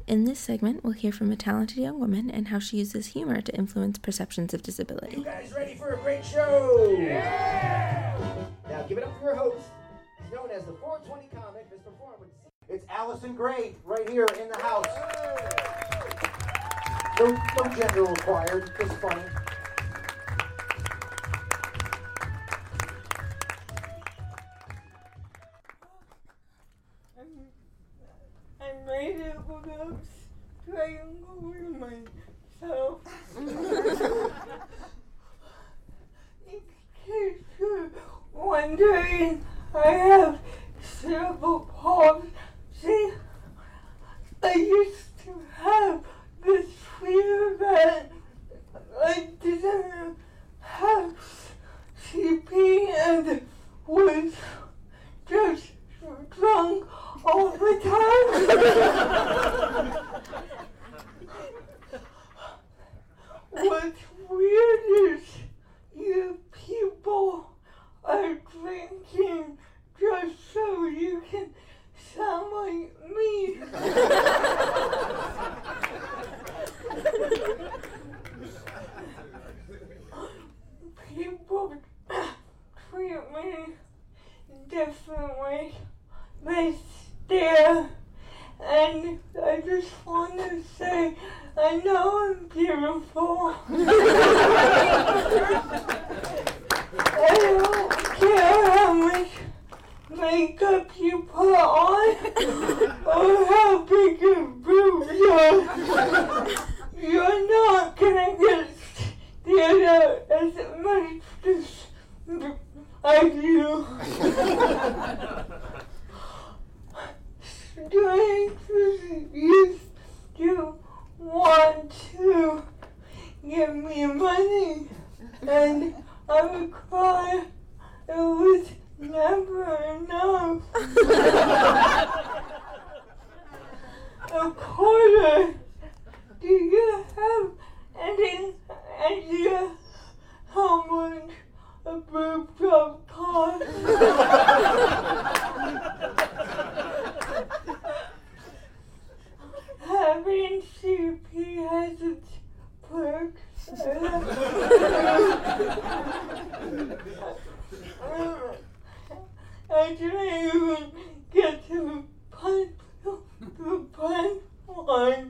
In this segment, we'll hear from a talented young woman and how she uses humor to influence perceptions of disability. You guys ready for a great show? Yeah! Now give it up for your host. He's known as the 420 comic. This performance. It's Allison Gray right here in the house. No gender required. Just funny. I made it without strangling myself. In case you're wondering, I have cerebral palsy. I used to have this fear that I didn't have CP and was just drunk all the time. What's weird is you people are drinking just so you can sound like me. People treat me differently. They stare, and I just want to say, I know I'm beautiful. I don't care how much makeup you put on, or how big your boobs are. You're not gonna get stared at as much as I do. Strangers used to want to give me money, and I would cry. It was never enough. A quarter. Do you have any idea how much a boob job costs? Having CP has its perks. I didn't even get to the punchline.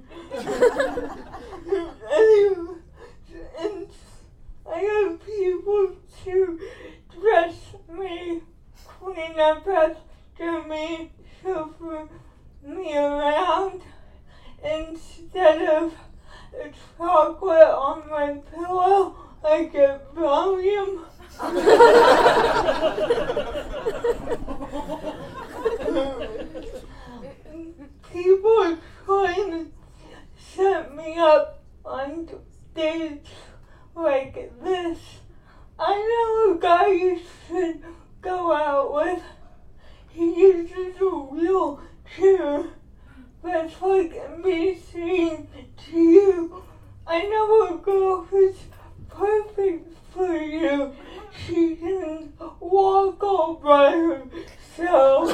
And I have people to dress me, clean up after me, chauffeur me around. Instead of a chocolate on my pillow, I get volume. People are trying to set me up on stage like this. I know a guy you should go out with. He uses a wheelchair. That's like me saying to you, I know a girl who's perfect for you. She can walk all by herself.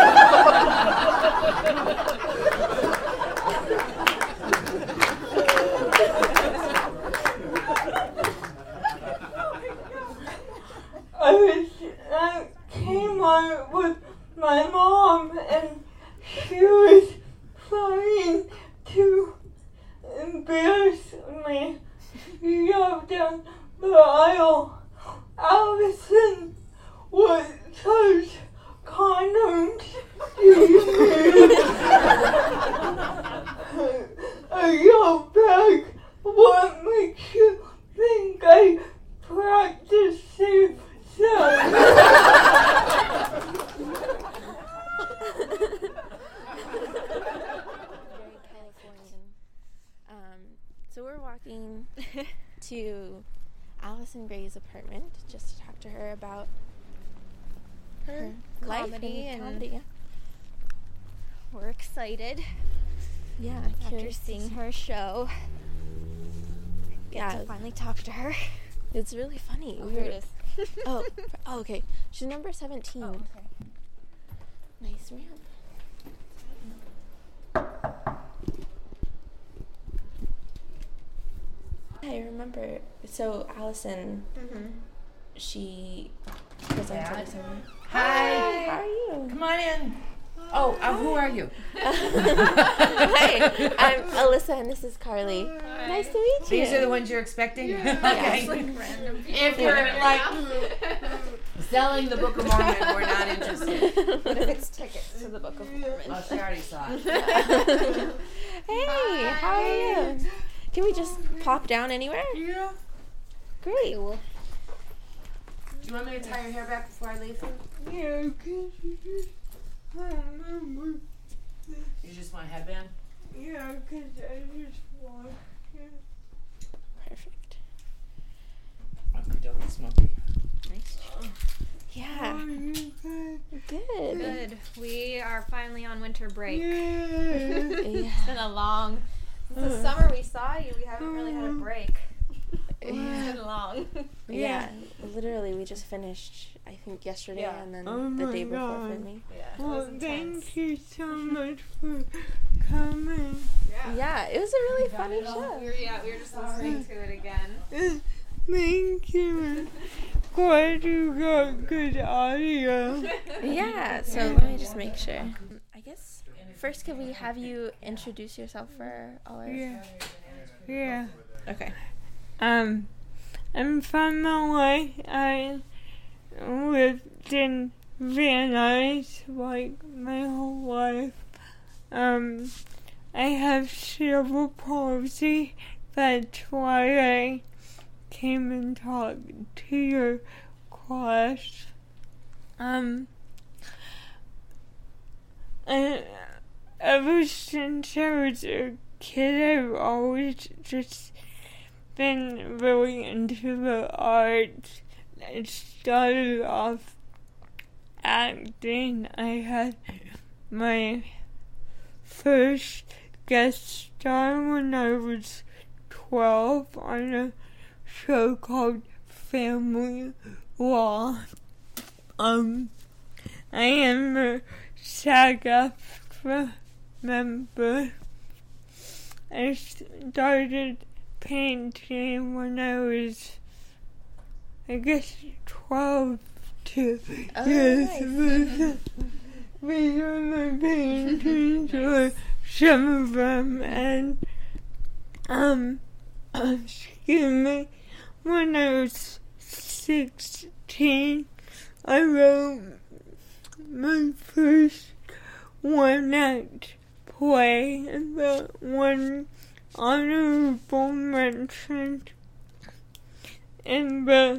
I came on with my mom, and she was trying to embarrass me. She yelled down the aisle, Allison, what size condoms do you need? I yelled back, what makes you think I practice safe sex? So we're walking to Allison Gray's apartment just to talk to her about her life comedy and and comedy. Yeah. We're excited After after seeing her show. Get to finally talk to her. It's really funny. Oh, here it is. oh, okay. She's number 17. Oh, okay. Nice ramp. remember. So Allison, she presented us. Hi. How are you? Come on in. Oh, who are you? Hi, I'm Alyssa, and this is Carly. Hi. Nice to meet you. These are the ones you're expecting? Yeah. Okay. Like random people. If you're like selling the Book of Mormon, we're not interested. What if it's tickets to the Book of Mormon? Oh, she already saw it. Hey, how are you? Can we just plop down anywhere? Yeah. Great. Do you want me to tie your hair back before I leave? Yeah, You just want a headband? yeah, because I just watched it. Perfect. Okey-dokey, Smokey. Nice. Yeah. Good. Good. We are finally on winter break. Yeah. It's been a long. Since the summer we saw you, we haven't really had a break. It's been long. Yeah. Literally, we just finished, I think, yesterday Yeah. and then Oh the my day before God. filming. Yeah. Well, thank you so much for coming. Yeah, it was a really funny show. We were just listening to it again. Thank you. Glad you got good audio. Yeah, so let me just make sure. I guess first, could we have you introduce yourself for all our... Yeah. Okay. I'm from LA. I lived in Van Nuys like my whole life. I have cerebral palsy. That's why I came and talked to your class. Ever since I was a kid, I've always just been really into the arts. I started off acting. I had my first guest star when I was 12 on a show called Family Law. I am a SAG-AFTRA member. I started painting when I was, I guess, 12 to years old. These are my paintings, or some of them, and excuse me, when I was 16, I wrote my first one-act play, the one honorable mention in the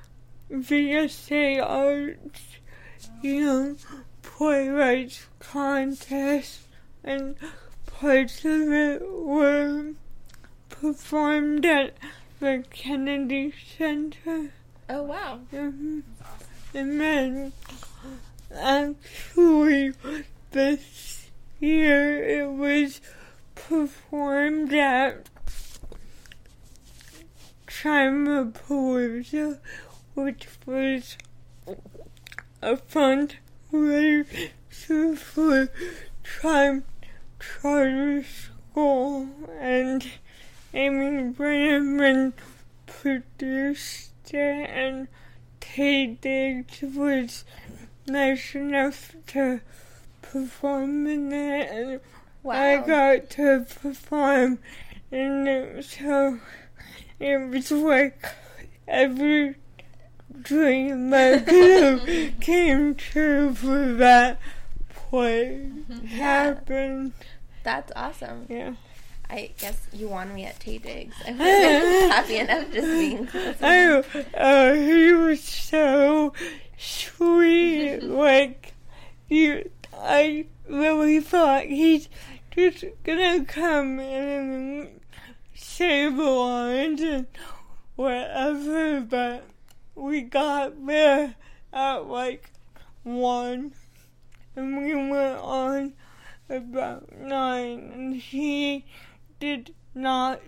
VSA Arts Young Playwrights Contest, and parts of it were performed at the Kennedy Center. Oh, wow. And then, actually, this year it was performed at Chimapalooza, which was a fundraiser for Charter School, and Amy Brenneman produced it, and Tay Diggs was nice enough to perform in it, and I got to perform in it, so it was like every dream I could have came true for that play happened. That's awesome. Yeah. I guess you won me at Tay Diggs. I wasn't happy enough just being close. He was so sweet. Like, I really thought he's just gonna come in and say the lines and whatever, but we got there at like 1, and we went on about 9, and he did not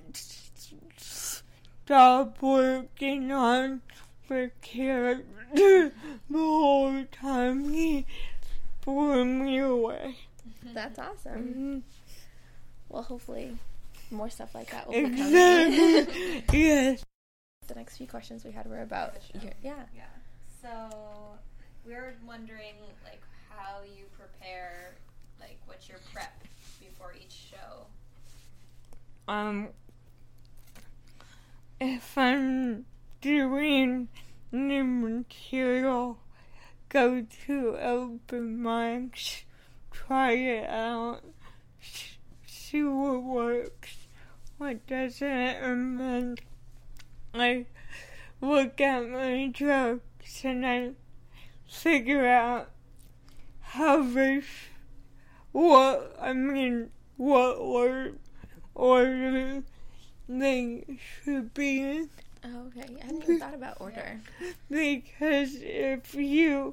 stop working on the character the whole time. He blew me away. That's awesome. Well, hopefully more stuff like that will be coming. Exactly. Yes. The next few questions we had were about Yeah. So we were wondering, like, how you prepare, like, what's your prep before each show? If I'm doing new material, go to open mics, try it out, see what works, what doesn't, and then I look at my jokes and I figure out what order they should be in. Oh, okay. I hadn't even thought about order. Because if you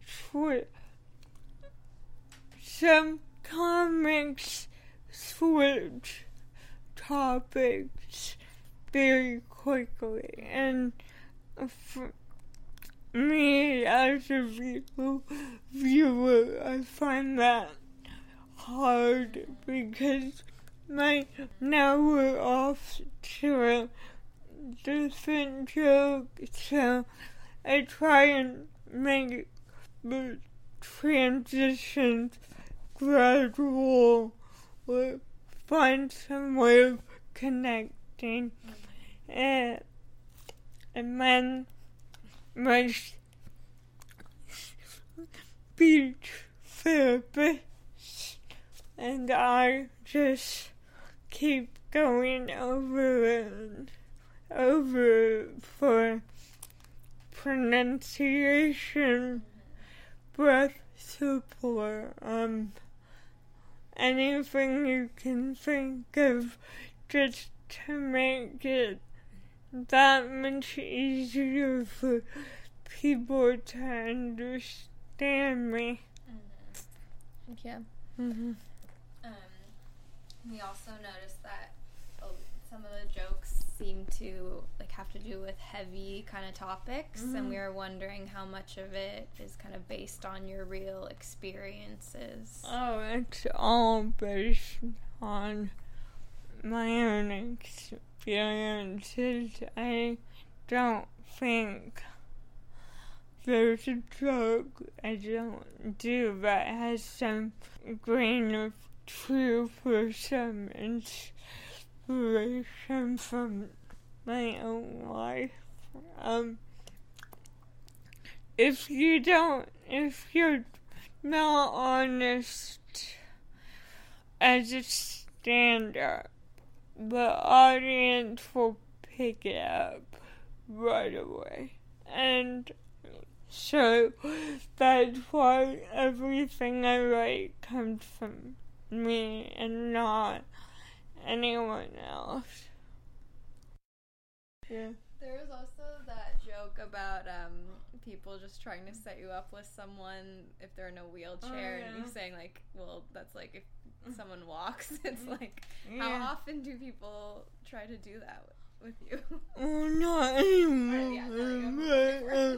some comics switch topics very quickly, and for me as a viewer, I find that hard because now we're off to a different joke, so I try and make the transitions gradual or find some way of connecting. And then my speech therapist and I just keep going over for pronunciation, breath support, anything you can think of just to make it that much easier for people to understand me. Yeah. We also noticed that some of the jokes seem to have to do with heavy kind of topics, and we were wondering how much of it is kind of based on your real experiences. Oh, it's all based on my own experiences. I don't think there's a joke I don't do that has some grain of truth or some inspiration from my own life. If you're not honest as a stand-up, the audience will pick it up right away. And so that's why everything I write comes from me and not anyone else. Yeah. There was also that joke about people just trying to set you up with someone if they're in a wheelchair, and you saying that's if someone walks. It's how often do people try to do that with you? Oh, not anymore.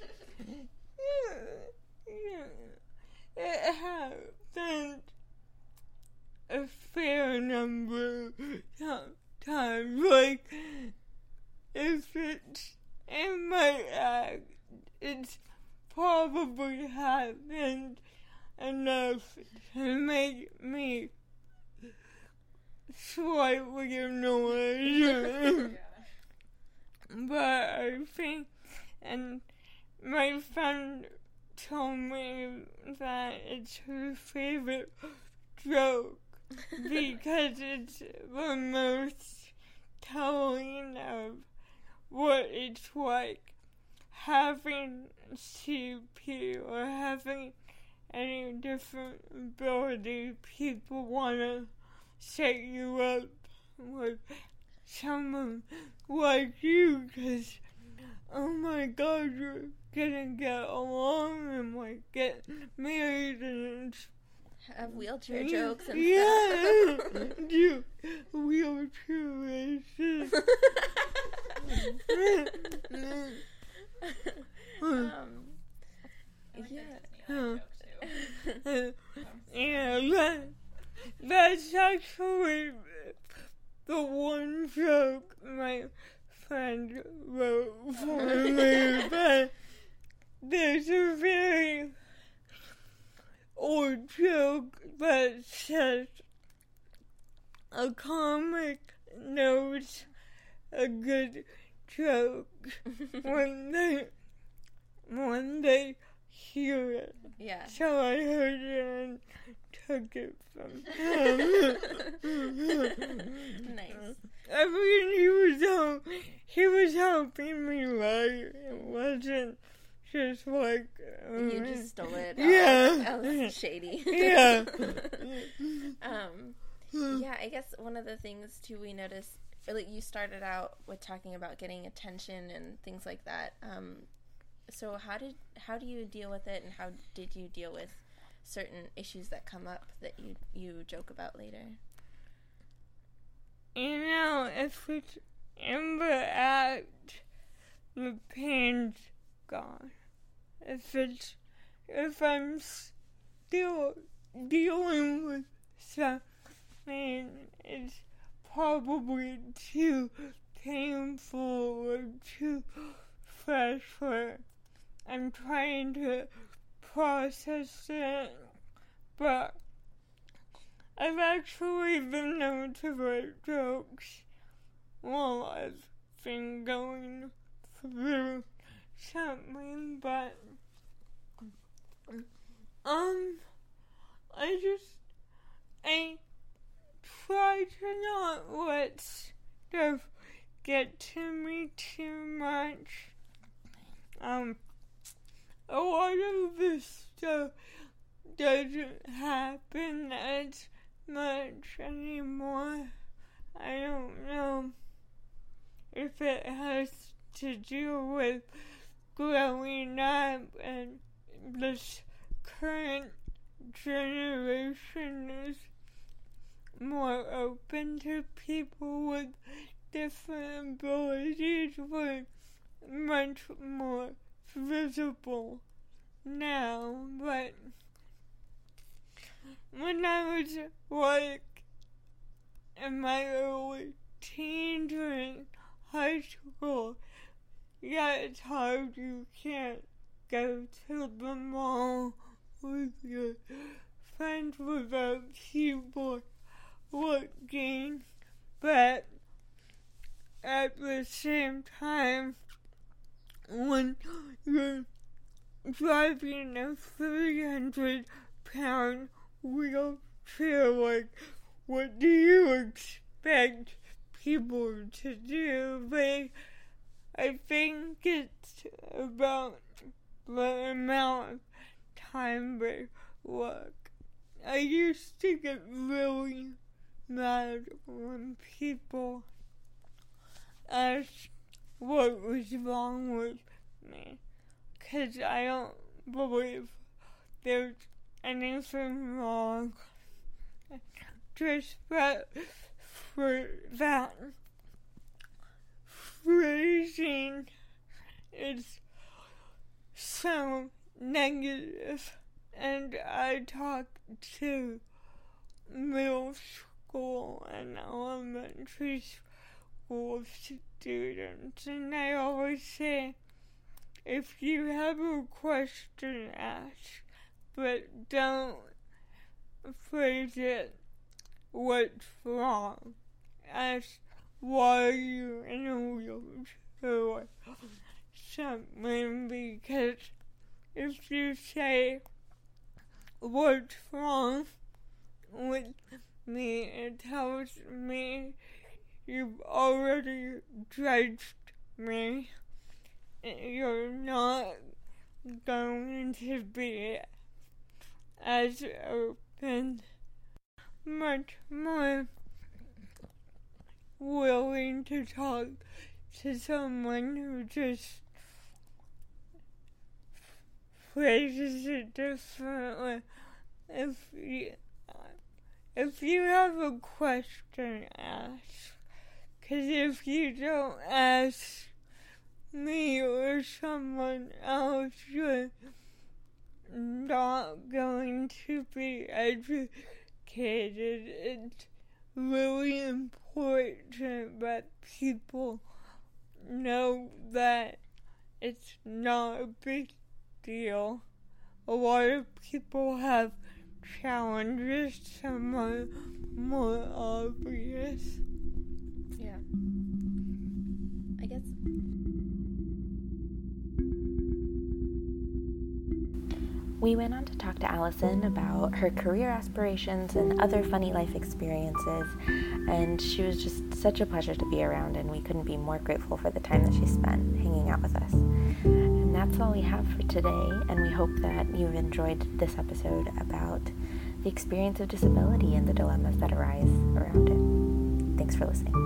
It happened a fair number of times. If it's in my act, it's probably happened enough to make me slightly annoyed. But I think, and my friend told me that it's her favorite joke because it's the most telling of what it's like having CP or having any different ability. People want to set you up with someone like you because, oh my God, you're gonna get along and get married and have wheelchair jokes and stuff. Do wheelchair races. Yeah, that's actually the a comic knows a good joke when they hear it. Yeah. So I heard it and took it from him. Nice. I mean, he was helping me write. It wasn't just like... You just stole it. Yeah. That was shady. Yeah. Yeah, I guess one of the things, too, we noticed, like, you started out with talking about getting attention and things like that. So how do you deal with it, and how did you deal with certain issues that come up that you joke about later? You know, if it's in the act, the pain's gone. If I'm still dealing with something, it's probably too painful or too fresh for I'm trying to process it, but I've actually been known to write jokes while I've been going through something, but I try to not let stuff get to me too much. A lot of this stuff doesn't happen as much anymore. I don't know if it has to do with growing up and this current generation is more open to people with different abilities, we're much more visible now, but when I was like in my early teens or in high school, yeah, it's hard, you can't go to the mall with your friends without people looking, but at the same time, when you're driving a 300-pound wheelchair, like, what do you expect people to do? I think it's about the amount of time they look. I used to get really mad when people asked what was wrong with me, 'cause I don't believe there's anything wrong. Just that for that phrasing is so negative, and I talk to middle school and elementary school students, and I always say, if you have a question, ask, but don't phrase it, what's wrong? Ask, why are you in a wheelchair or something, because if you say, what's wrong with me, it tells me you've already judged me. You're not going to be as open, much more willing to talk to someone who just phrases it differently. If you have a question, ask. 'Cause if you don't ask me or someone else, you're not going to be educated. It's really important that people know that it's not a big deal. A lot of people have challenges, some are more obvious. Yeah. I guess. We went on to talk to Allison about her career aspirations and other funny life experiences, and she was just such a pleasure to be around, and we couldn't be more grateful for the time that she spent hanging out with us. And that's all we have for today, and we hope that you've enjoyed this episode about the experience of disability and the dilemmas that arise around it. Thanks for listening.